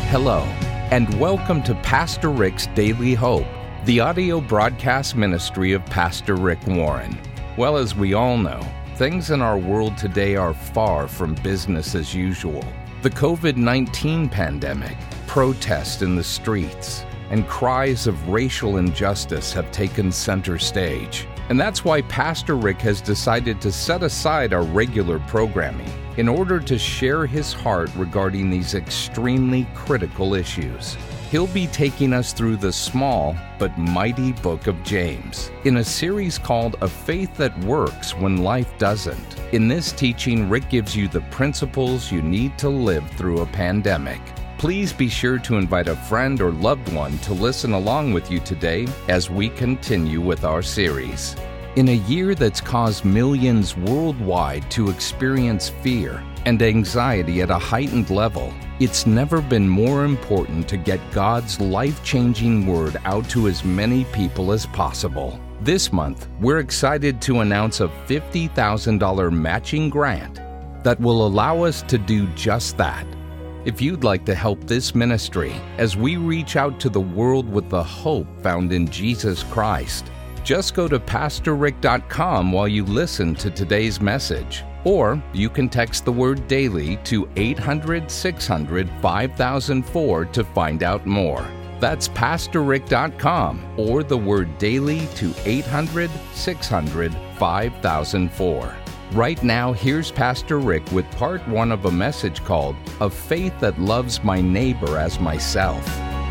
Hello, and welcome to Pastor Rick's Daily Hope, the audio broadcast ministry of Pastor Rick Warren. Well, as we all know, things in our world today are far from business as usual. The COVID-19 pandemic, protests in the streets, and cries of racial injustice have taken center stage. And that's why Pastor Rick has decided to set aside our regular programming in order to share his heart regarding these extremely critical issues. He'll be taking us through the small but mighty book of James in a series called A Faith That Works When Life Doesn't. In this teaching, Rick gives you the principles you need to live through a pandemic. Please be sure to invite a friend or loved one to listen along with you today as we continue with our series. In a year that's caused millions worldwide to experience fear and anxiety at a heightened level, it's never been more important to get God's life-changing word out to as many people as possible. This month, we're excited to announce a $50,000 matching grant that will allow us to do just that. If you'd like to help this ministry as we reach out to the world with the hope found in Jesus Christ, just go to PastorRick.com while you listen to today's message. Or you can text the word DAILY to 800-600-5004 to find out more. That's PastorRick.com or the word DAILY to 800-600-5004. Right now, here's Pastor Rick with part one of a message called A Faith That Loves My Neighbor as Myself.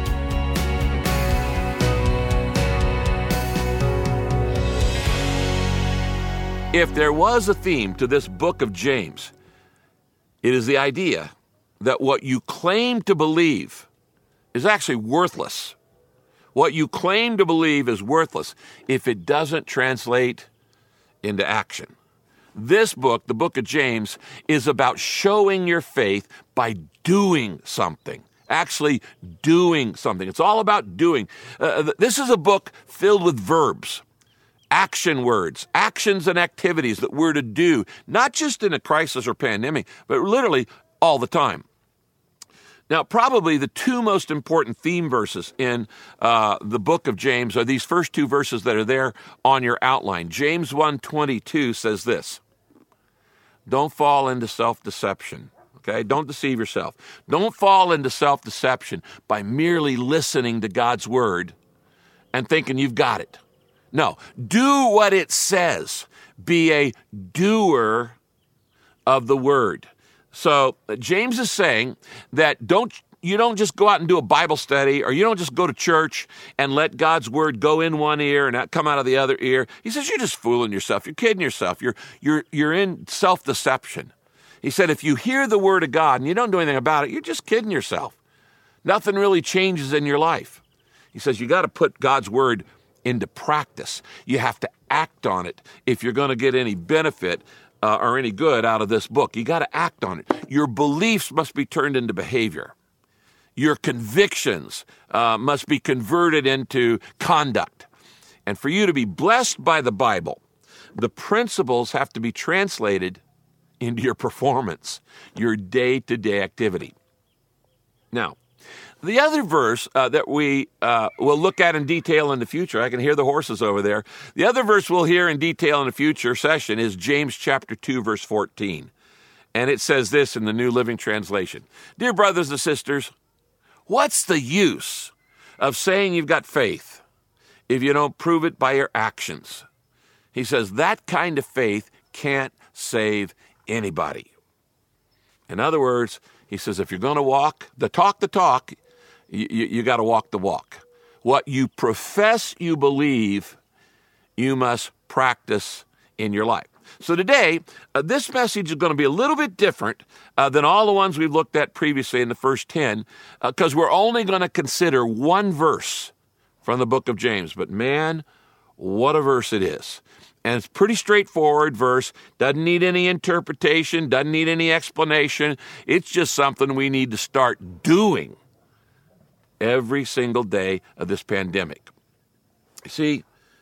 If there was a theme to this book of James, it is the idea that what you claim to believe is actually worthless. What you claim to believe is worthless if it doesn't translate into action. This book, the book of James, is about showing your faith by doing something. Actually doing something. It's all about doing. This is a book filled with verbs. Action words, actions and activities that we're to do, not just in a crisis or pandemic, but literally all the time. Now, probably the two most important theme verses in the book of James are these first two verses that are there on your outline. James 1:22 says this: don't fall into self-deception. Okay, don't deceive yourself. Don't fall into self-deception by merely listening to God's word and thinking you've got it. No, do what it says. Be a doer of the word. So James is saying that you don't just go out and do a Bible study, or you don't just go to church and let God's word go in one ear and not come out of the other ear. He says you're just fooling yourself. You're kidding yourself. You're in self-deception. He said if you hear the word of God and you don't do anything about it, you're just kidding yourself. Nothing really changes in your life. He says you got to put God's word into practice. You have to act on it if you're going to get any benefit or any good out of this book. You got to act on it. Your beliefs must be turned into behavior. Your convictions must be converted into conduct. And for you to be blessed by the Bible, the principles have to be translated into your performance, your day-to-day activity. Now, the other verse that we will look at in detail in the future, I can hear the horses over there. The other verse we'll hear in detail in a future session is James chapter 2, verse 14. And it says this in the New Living Translation: dear brothers and sisters, what's the use of saying you've got faith if you don't prove it by your actions? He says that kind of faith can't save anybody. In other words, he says if you're going to walk the talk, you got to walk the walk. What you profess you believe, you must practice in your life. So today, this message is going to be a little bit different than all the ones we've looked at previously in the first 10, because we're only going to consider one verse from the book of James. But man, what a verse it is. And it's a pretty straightforward verse. Doesn't need any interpretation, doesn't need any explanation. It's just something we need to start doing every single day of this pandemic. See,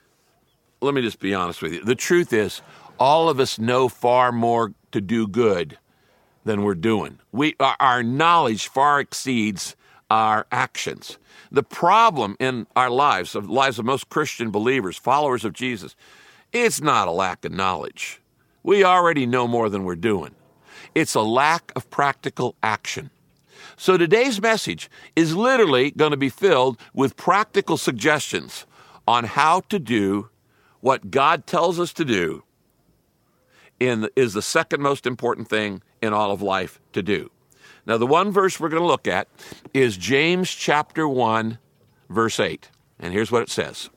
let me just be honest with you. The truth is, all of us know far more to do good than we're doing. Our knowledge far exceeds our actions. The problem in our lives, the lives of most Christian believers, followers of Jesus, it's not a lack of knowledge. We already know more than we're doing. It's a lack of practical action. So today's message is literally going to be filled with practical suggestions on how to do what God tells us to do is the second most important thing in all of life to do. Now, the one verse we're going to look at is James chapter 1, verse 8. And here's what it says.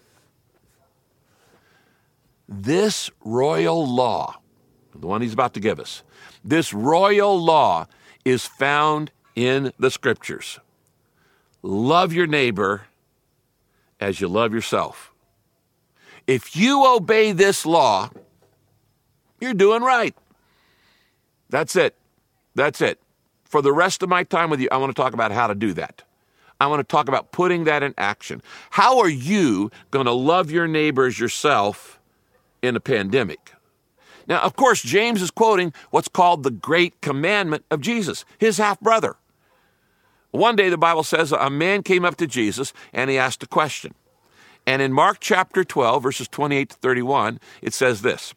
This royal law, the one he's about to give us, this royal law is found in the Scriptures. Love your neighbor as you love yourself. If you obey this law, you're doing right. That's it. That's it. For the rest of my time with you, I want to talk about how to do that. I want to talk about putting that in action. How are you going to love your neighbors yourself in a pandemic? Now, of course, James is quoting what's called the great commandment of Jesus, his half-brother. One day, the Bible says, a man came up to Jesus and he asked a question. And in Mark chapter 12, verses 28 to 31, it says this.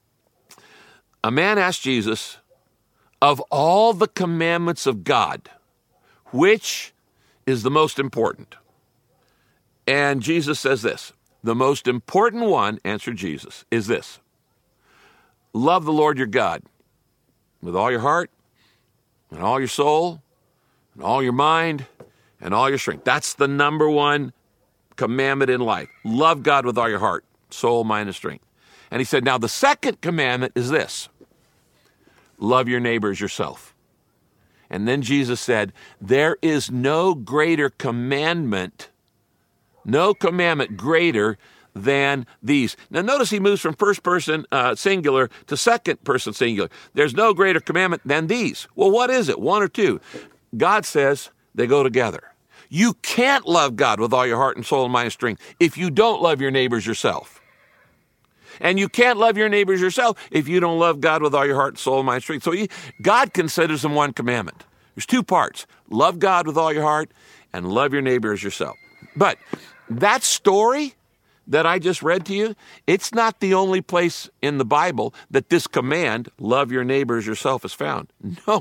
A man asked Jesus, of all the commandments of God, which is the most important? And Jesus says this, the most important one, answered Jesus, is this. Love the Lord your God with all your heart and all your soul and all your mind and all your strength. That's the number one commandment in life. Love God with all your heart, soul, mind, and strength. And he said, now the second commandment is this. Love your neighbor as yourself. And then Jesus said, there is no greater commandment, no commandment greater than these. Now notice he moves from first person singular to second person singular. There's no greater commandment than these. Well, what is it? One or two? God says they go together. You can't love God with all your heart and soul and mind and strength if you don't love your neighbors yourself. And you can't love your neighbors yourself if you don't love God with all your heart, soul, mind, and strength. So God considers them one commandment. There's two parts. Love God with all your heart and love your neighbor as yourself. But that story that I just read to you, it's not the only place in the Bible that this command, love your neighbor as yourself, is found.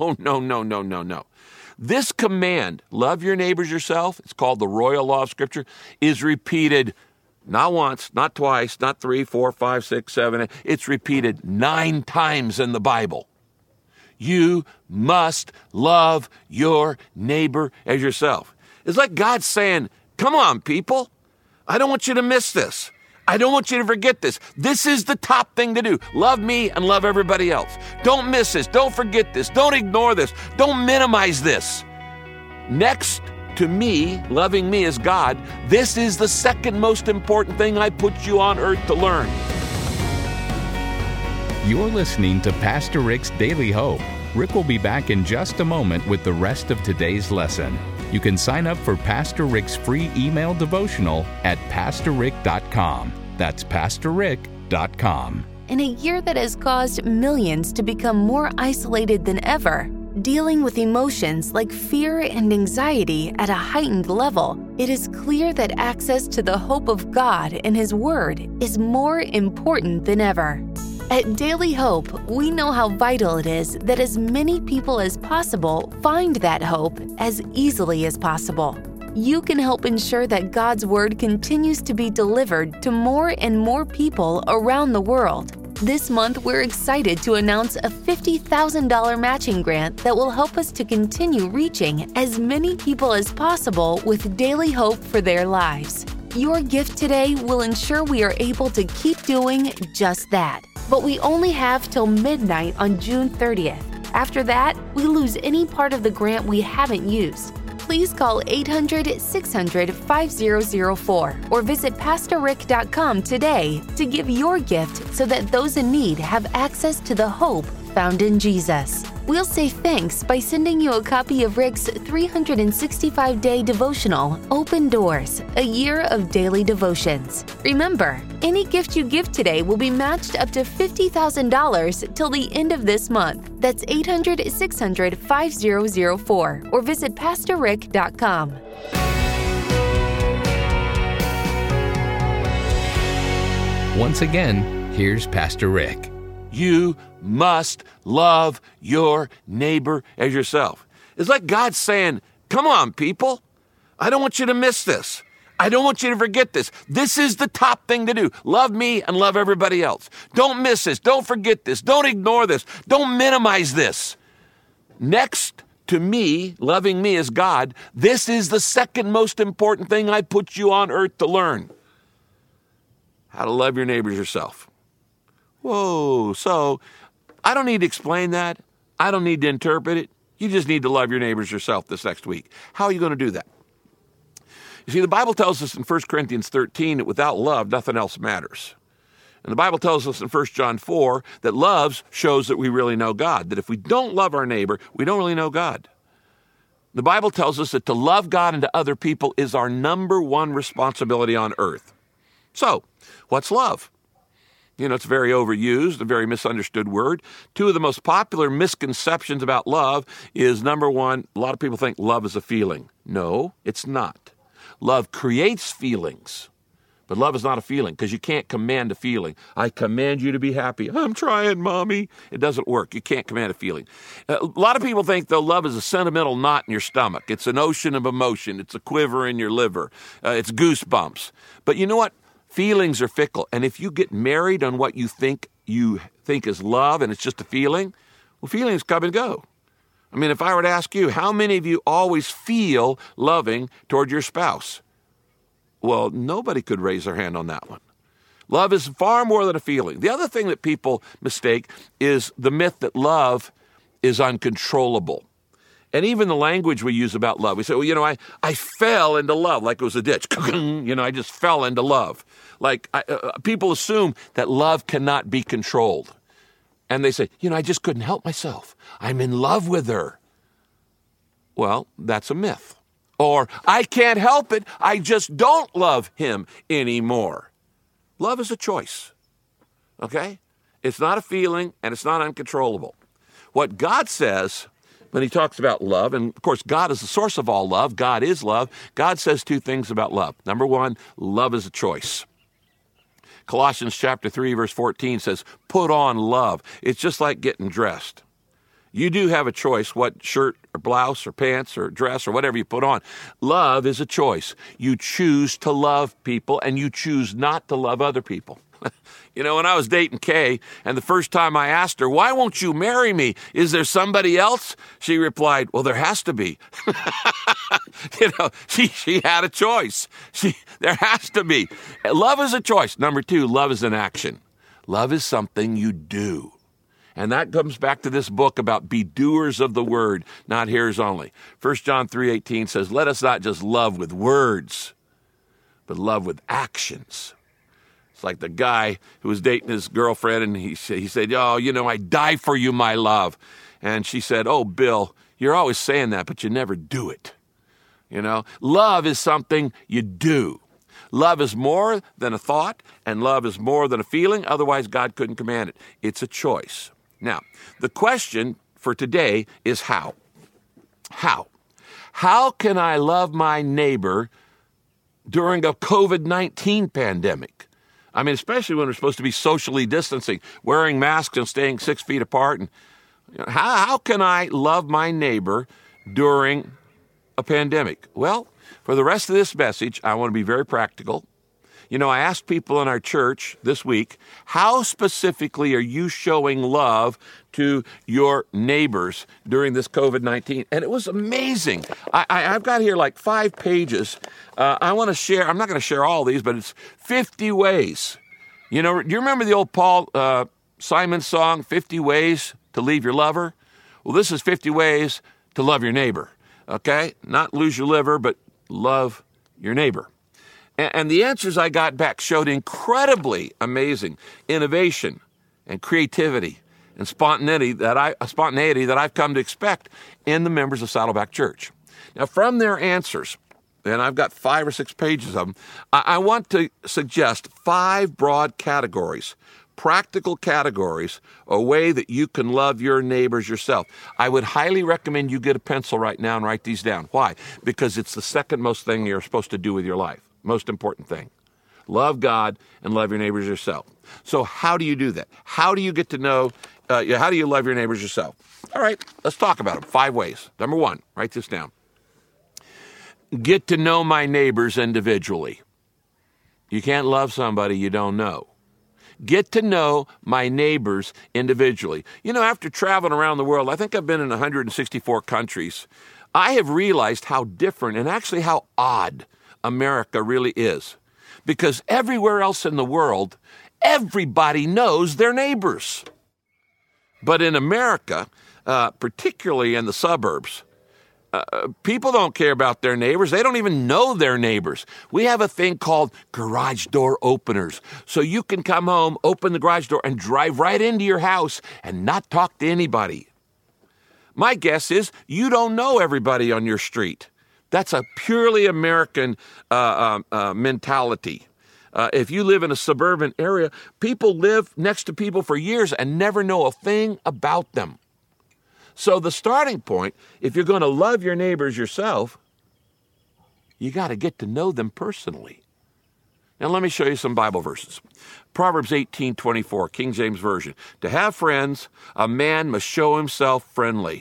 No. This command, love your neighbors yourself, it's called the royal law of Scripture, is repeated not once, not twice, not 3, 4, 5, 6, 7. 8. It's repeated 9 times in the Bible. You must love your neighbor as yourself. It's like God saying, come on, people. I don't want you to miss this. I don't want you to forget this. This is the top thing to do. Love me and love everybody else. Don't miss this. Don't forget this. Don't ignore this. Don't minimize this. Next to me, loving me as God, this is the second most important thing I put you on earth to learn. You're listening to Pastor Rick's Daily Hope. Rick will be back in just a moment with the rest of today's lesson. You can sign up for Pastor Rick's free email devotional at pastorrick.com. That's pastorrick.com. In a year that has caused millions to become more isolated than ever, dealing with emotions like fear and anxiety at a heightened level, it is clear that access to the hope of God and His Word is more important than ever. At Daily Hope, we know how vital it is that as many people as possible find that hope as easily as possible. You can help ensure that God's Word continues to be delivered to more and more people around the world. This month, we're excited to announce a $50,000 matching grant that will help us to continue reaching as many people as possible with daily hope for their lives. Your gift today will ensure we are able to keep doing just that. But we only have till midnight on June 30th. After that, we lose any part of the grant we haven't used. Please call 800-600-5004 or visit PastorRick.com today to give your gift so that those in need have access to the hope found in Jesus. We'll say thanks by sending you a copy of Rick's 365-day devotional, Open Doors, a year of daily devotions. Remember, any gift you give today will be matched up to $50,000 till the end of this month. That's 800-600-5004 or visit PastorRick.com. Once again, here's Pastor Rick. You must love your neighbor as yourself. It's like God saying, come on, people. I don't want you to miss this. I don't want you to forget this. This is the top thing to do. Love me and love everybody else. Don't miss this. Don't forget this. Don't ignore this. Don't minimize this. Next to me, loving me as God, this is the second most important thing I put you on earth to learn. How to love your neighbors yourself. Whoa, so I don't need to explain that. I don't need to interpret it. You just need to love your neighbors yourself this next week. How are you going to do that? You see, the Bible tells us in 1 Corinthians 13 that without love, nothing else matters. And the Bible tells us in 1 John 4 that love shows that we really know God, that if we don't love our neighbor, we don't really know God. The Bible tells us that to love God and to other people is our number one responsibility on earth. So, what's love? You know, it's a very overused, a very misunderstood word. Two of the most popular misconceptions about love is, number one, a lot of people think love is a feeling. No, it's not. Love creates feelings, but love is not a feeling because you can't command a feeling. I command you to be happy. I'm trying, Mommy. It doesn't work. You can't command a feeling. A lot of people think, though, love is a sentimental knot in your stomach. It's an ocean of emotion. It's a quiver in your liver. It's goosebumps. But you know what? Feelings are fickle. And if you get married on what you think is love and it's just a feeling, well, feelings come and go. I mean, if I were to ask you, how many of you always feel loving toward your spouse? Well, nobody could raise their hand on that one. Love is far more than a feeling. The other thing that people mistake is the myth that love is uncontrollable. And even the language we use about love, we say, well, you know, I fell into love like it was a ditch. You know, I just fell into love. Like people assume that love cannot be controlled. And they say, you know, I just couldn't help myself. I'm in love with her. Well, that's a myth. Or I can't help it. I just don't love him anymore. Love is a choice. Okay? It's not a feeling and it's not uncontrollable. What God says when he talks about love, and of course, God is the source of all love. God is love. God says two things about love. Number one, love is a choice. Colossians chapter 3, verse 14 says, put on love. It's just like getting dressed. You do have a choice what shirt or blouse or pants or dress or whatever you put on. Love is a choice. You choose to love people and you choose not to love other people. You know, when I was dating Kay, and the first time I asked her, why won't you marry me? Is there somebody else? She replied, well, there has to be. You know, she had a choice. There has to be. Love is a choice. Number two, love is an action. Love is something you do. And that comes back to this book about be doers of the word, not hearers only. 1 John 3:18 says, let us not just love with words, but love with actions. It's like the guy who was dating his girlfriend, and he said, oh, you know, I die for you, my love. And she said, oh, Bill, you're always saying that, but you never do it. You know, love is something you do. Love is more than a thought, and love is more than a feeling. Otherwise, God couldn't command it. It's a choice. Now, the question for today is how? How? How can I love my neighbor during a COVID-19 pandemic? I mean, especially when we're supposed to be socially distancing, wearing masks and staying 6 feet apart. And you know, how can I love my neighbor during a pandemic? Well, for the rest of this message, I want to be very practical. You know, I asked people in our church this week, how specifically are you showing love to your neighbors during this COVID-19? And it was amazing. I've got here like 5 pages. I want to share, I'm not going to share all these, but it's 50 ways. You know, do you remember the old Paul Simon song, 50 Ways to Leave Your Lover? Well, this is 50 ways to love your neighbor, okay? Not lose your liver, but love your neighbor. And the answers I got back showed incredibly amazing innovation and creativity and spontaneity that I've come to expect in the members of Saddleback Church. Now, from their answers, and I've got 5 or 6 pages of them, I want to suggest 5 broad categories, practical categories, a way that you can love your neighbors yourself. I would highly recommend you get a pencil right now and write these down. Why? Because it's the second most thing you're supposed to do with your life. Most important thing. Love God and love your neighbors yourself. So how do you do that? How do you get to know, how do you love your neighbors yourself? All right, let's talk about them. 5 ways. Number 1, write this down. Get to know my neighbors individually. You can't love somebody you don't know. Get to know my neighbors individually. You know, after traveling around the world, I think I've been in 164 countries, I have realized how different and actually how odd America really is. Because everywhere else in the world, everybody knows their neighbors. But in America, particularly in the suburbs, people don't care about their neighbors. They don't even know their neighbors. We have a thing called garage door openers. So you can come home, open the garage door, and drive right into your house and not talk to anybody. My guess is you don't know everybody on your street. That's a purely American mentality. If you live in a suburban area, people live next to people for years and never know a thing about them. So the starting point, if you're going to love your neighbors yourself, you got to get to know them personally. Now let me show you some Bible verses. Proverbs 18:24, King James Version. To have friends, a man must show himself friendly.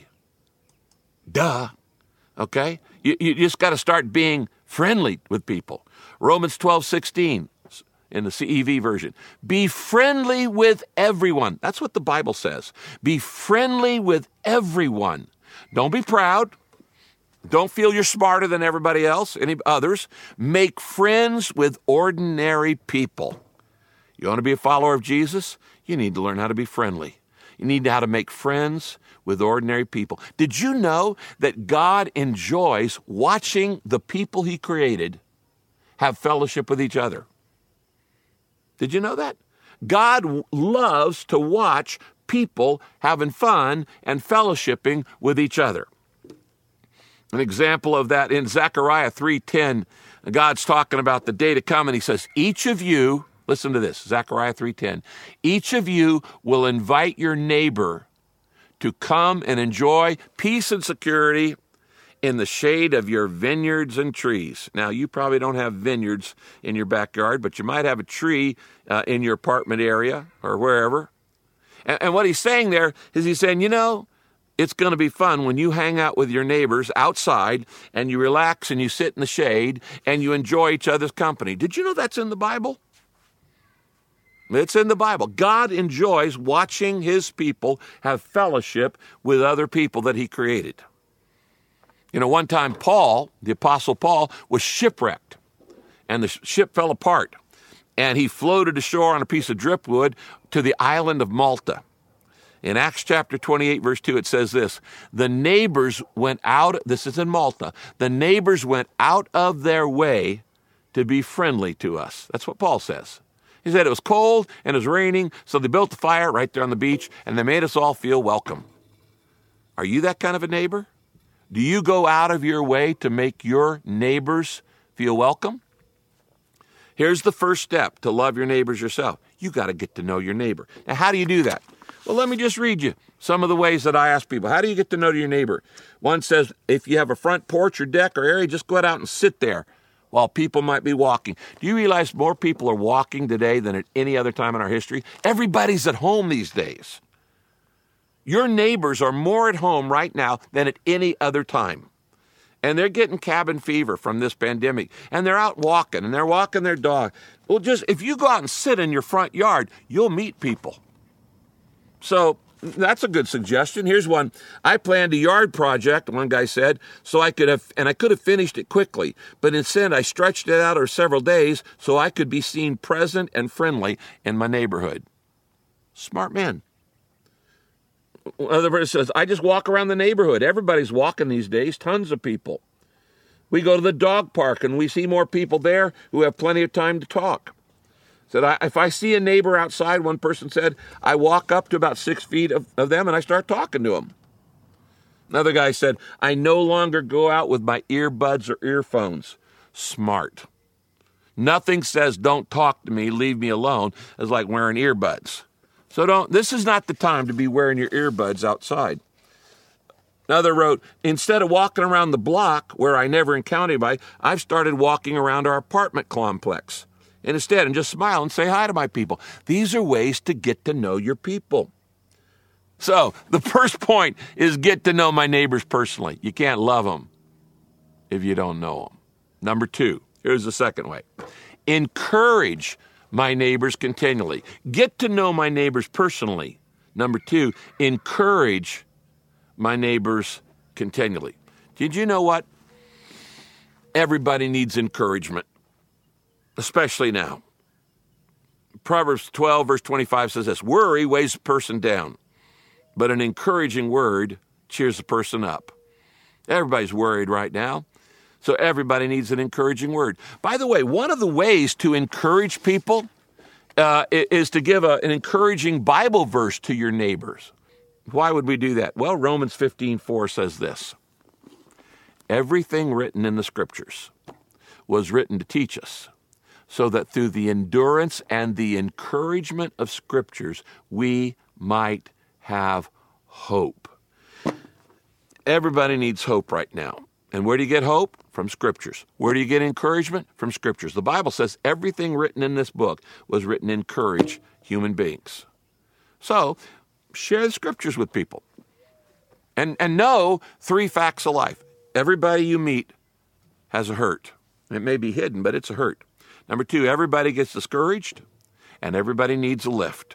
Duh. Okay? You just got to start being friendly with people. Romans 12:16 in the CEV version. Be friendly with everyone. That's what the Bible says. Be friendly with everyone. Don't be proud. Don't feel you're smarter than everybody else, any others. Make friends with ordinary people. You want to be a follower of Jesus? You need to learn how to be friendly. You need to know how to make friends with ordinary people. Did you know that God enjoys watching the people he created have fellowship with each other? Did you know that? God loves to watch people having fun and fellowshipping with each other. An example of that in Zechariah 3:10, God's talking about the day to come, and he says, each of you, listen to this, Zechariah 3:10, each of you will invite your neighbor to come and enjoy peace and security in the shade of your vineyards and trees. Now, you probably don't have vineyards in your backyard, but you might have a tree in your apartment area or wherever. And what he's saying there is he's saying, you know, it's going to be fun when you hang out with your neighbors outside and you relax and you sit in the shade and you enjoy each other's company. Did you know that's in the Bible? It's in the Bible. God enjoys watching his people have fellowship with other people that he created. You know, one time Paul, the Apostle Paul, was shipwrecked, and the ship fell apart, and he floated ashore on a piece of driftwood to the island of Malta. In Acts chapter 28, verse 2, it says this, the neighbors went out, this is in Malta, the neighbors went out of their way to be friendly to us. That's what Paul says. He said it was cold and it was raining, so they built the fire right there on the beach, and they made us all feel welcome. Are you that kind of a neighbor? Do you go out of your way to make your neighbors feel welcome? Here's the first step to love your neighbors yourself. You got to get to know your neighbor. Now, how do you do that? Well, let me just read you some of the ways that I ask people. How do you get to know your neighbor? One says, if you have a front porch or deck or area, just go out and sit there while people might be walking. Do you realize more people are walking today than at any other time in our history? Everybody's at home these days. Your neighbors are more at home right now than at any other time. And they're getting cabin fever from this pandemic. And they're out walking, and they're walking their dog. Well, just if you go out and sit in your front yard, you'll meet people. So that's a good suggestion. Here's one. I planned a yard project, one guy said, so I could have finished it quickly. But instead, I stretched it out over several days so I could be seen present and friendly in my neighborhood. Smart man. Another person says, I just walk around the neighborhood. Everybody's walking these days, tons of people. We go to the dog park and we see more people there who have plenty of time to talk. Said, if I see a neighbor outside, one person said, I walk up to about 6 feet of them and I start talking to them. Another guy said, I no longer go out with my earbuds or earphones. Smart. Nothing says don't talk to me, leave me alone, as like wearing earbuds. So this is not the time to be wearing your earbuds outside. Another wrote, instead of walking around the block where I never encountered anybody, I've started walking around our apartment complex. And instead, and just smile and say hi to my people. These are ways to get to know your people. So the first point is get to know my neighbors personally. You can't love them if you don't know them. Number 2, here's the second way. Encourage my neighbors continually. Get to know my neighbors personally. Number 2, encourage my neighbors continually. Did you know what? Everybody needs encouragement. Especially now. Proverbs 12, verse 25 says this, worry weighs a person down, but an encouraging word cheers a person up. Everybody's worried right now, so everybody needs an encouraging word. By the way, one of the ways to encourage people is to give an encouraging Bible verse to your neighbors. Why would we do that? Well, Romans 15:4 says this, everything written in the Scriptures was written to teach us, so that through the endurance and the encouragement of Scriptures, we might have hope. Everybody needs hope right now. And where do you get hope? From Scriptures. Where do you get encouragement? From Scriptures. The Bible says everything written in this book was written to encourage human beings. So, share the Scriptures with people. And know 3 facts of life. Everybody you meet has a hurt. It may be hidden, but it's a hurt. Number 2, everybody gets discouraged, and everybody needs a lift.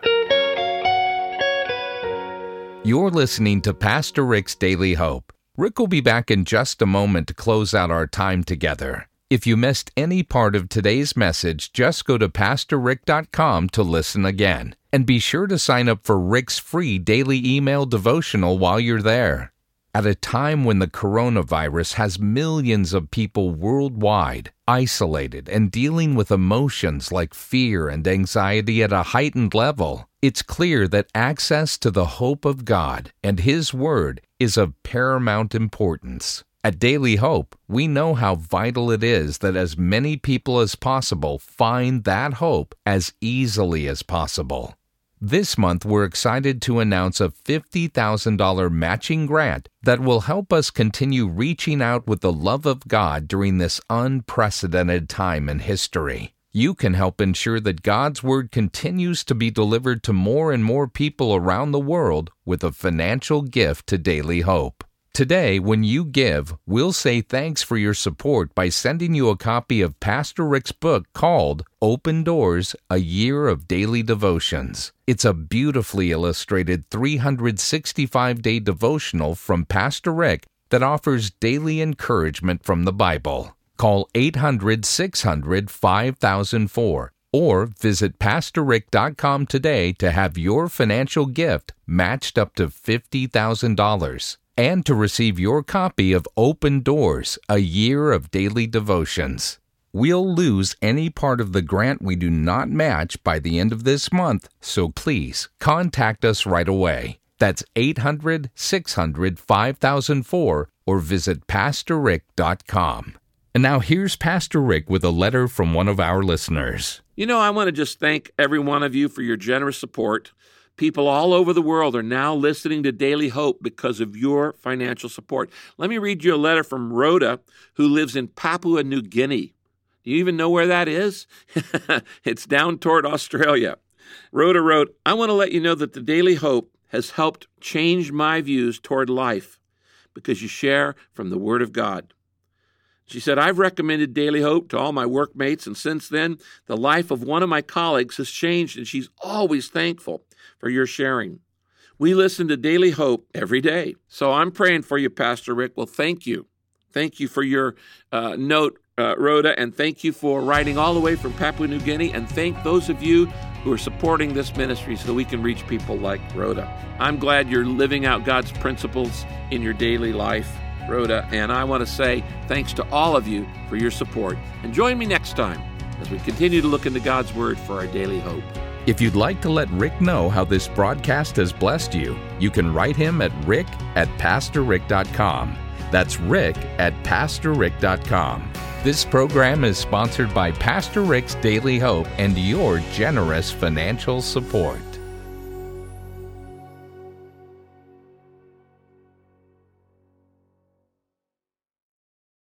You're listening to Pastor Rick's Daily Hope. Rick will be back in just a moment to close out our time together. If you missed any part of today's message, just go to PastorRick.com to listen again. And be sure to sign up for Rick's free daily email devotional while you're there. At a time when the coronavirus has millions of people worldwide isolated and dealing with emotions like fear and anxiety at a heightened level, it's clear that access to the hope of God and His Word is of paramount importance. At Daily Hope, we know how vital it is that as many people as possible find that hope as easily as possible. This month, we're excited to announce a $50,000 matching grant that will help us continue reaching out with the love of God during this unprecedented time in history. You can help ensure that God's Word continues to be delivered to more and more people around the world with a financial gift to Daily Hope. Today, when you give, we'll say thanks for your support by sending you a copy of Pastor Rick's book called Open Doors, A Year of Daily Devotions. It's a beautifully illustrated 365-day devotional from Pastor Rick that offers daily encouragement from the Bible. Call 800-600-5004 or visit PastorRick.com today to have your financial gift matched up to $50,000. And to receive your copy of Open Doors, A Year of Daily Devotions. We'll lose any part of the grant we do not match by the end of this month, so please contact us right away. That's 800-600-5004 or visit PastorRick.com. And now here's Pastor Rick with a letter from one of our listeners. I want to just thank every one of you for your generous support. People all over the world are now listening to Daily Hope because of your financial support. Let me read you a letter from Rhoda, who lives in Papua New Guinea. Do you even know where that is? It's down toward Australia. Rhoda wrote, I want to let you know that the Daily Hope has helped change my views toward life because you share from the Word of God. She said, I've recommended Daily Hope to all my workmates, and since then, the life of one of my colleagues has changed, and she's always thankful for your sharing. We listen to Daily Hope every day. So I'm praying for you, Pastor Rick. Well, thank you. Thank you for your note, Rhoda, and thank you for writing all the way from Papua New Guinea, and thank those of you who are supporting this ministry so we can reach people like Rhoda. I'm glad you're living out God's principles in your daily life, Rhoda, and I want to say thanks to all of you for your support. And join me next time as we continue to look into God's Word for our daily hope. If you'd like to let Rick know how this broadcast has blessed you, you can write him at rick@pastorrick.com. That's rick@pastorrick.com. This program is sponsored by Pastor Rick's Daily Hope and your generous financial support.